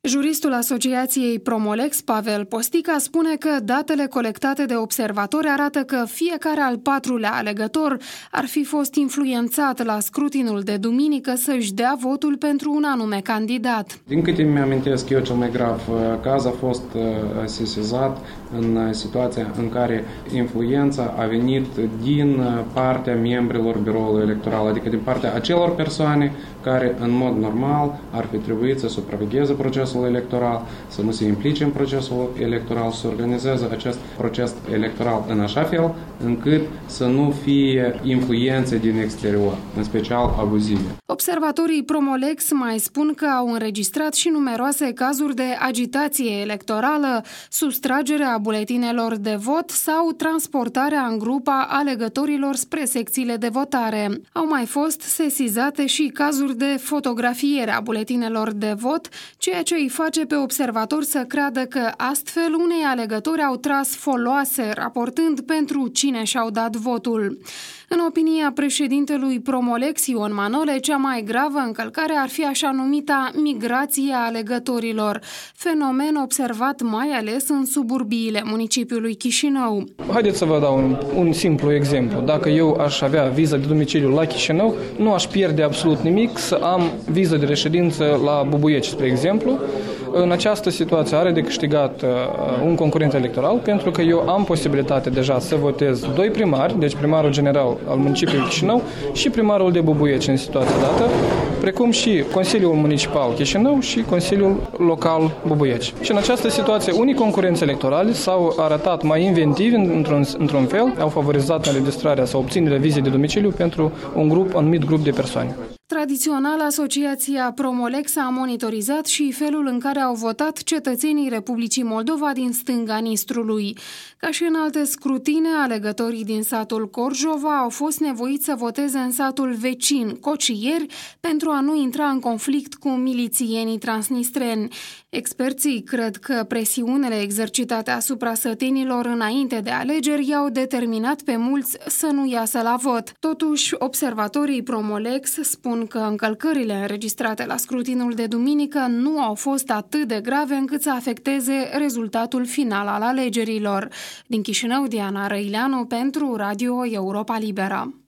Juristul Asociației Promolex, Pavel Postica, spune că datele colectate de observatori arată că fiecare al patrulea alegător ar fi fost influențat la scrutinul de duminică să-și dea votul pentru un anume candidat. Din câte mi-amintesc eu, cel mai grav caz a fost sesizat în situația în care influența a venit din partea membrilor biroului electoral, adică din partea acelor persoane care în mod normal ar fi trebuit să supravegheze procesul electoral, să nu se implice în procesul electoral, să organizeze acest proces electoral în așa fel încât să nu fie influențe din exterior, în special abuzive. Observatorii Promolex mai spun că au înregistrat și numeroase cazuri de agitație electorală, sustragerea buletinelor de vot sau transportarea în grup a alegătorilor spre secțiile de votare. Au mai fost sesizate și cazuri de fotografiere a buletinelor de vot, ceea ce îi face pe observatori să creadă că astfel unei alegători au tras foloase, raportând pentru cine și-au dat votul. În opinia președintelui Promolex, Ion Manole, cea mai gravă încălcare ar fi așa numita migrație a alegătorilor, fenomen observat mai ales în suburbiile municipiului Chișinău. Haideți să vă dau un simplu exemplu. Dacă eu aș avea viză de domiciliu la Chișinău, nu aș pierde absolut nimic să am viză de reședință la Bubuieci, spre exemplu. În această situație are de câștigat un concurent electoral, pentru că eu am posibilitate deja să votez doi primari, deci primarul general al municipiului Chișinău și primarul de Bubuieci în situația dată, precum și Consiliul Municipal Chișinău și Consiliul Local Bubuieci. Și în această situație, unii concurenți electorali s-au arătat mai inventivi într-un fel, au favorizat înregistrarea sau obținerea vizei de domiciliu pentru un anumit grup de persoane. Tradițional, Asociația Promolex a monitorizat și felul în care au votat cetățenii Republicii Moldova din stânga Nistrului. Ca și în alte scrutine, alegătorii din satul Corjova au fost nevoiți să voteze în satul vecin, Cocieri, pentru a nu intra în conflict cu milițienii transnistreni. Experții cred că presiunile exercitate asupra sătenilor înainte de alegeri i-au determinat pe mulți să nu iasă la vot. Totuși, observatorii Promolex spun că încălcările înregistrate la scrutinul de duminică nu au fost atât de grave încât să afecteze rezultatul final al alegerilor. Din Chișinău, Diana Răileanu pentru Radio Europa Liberă.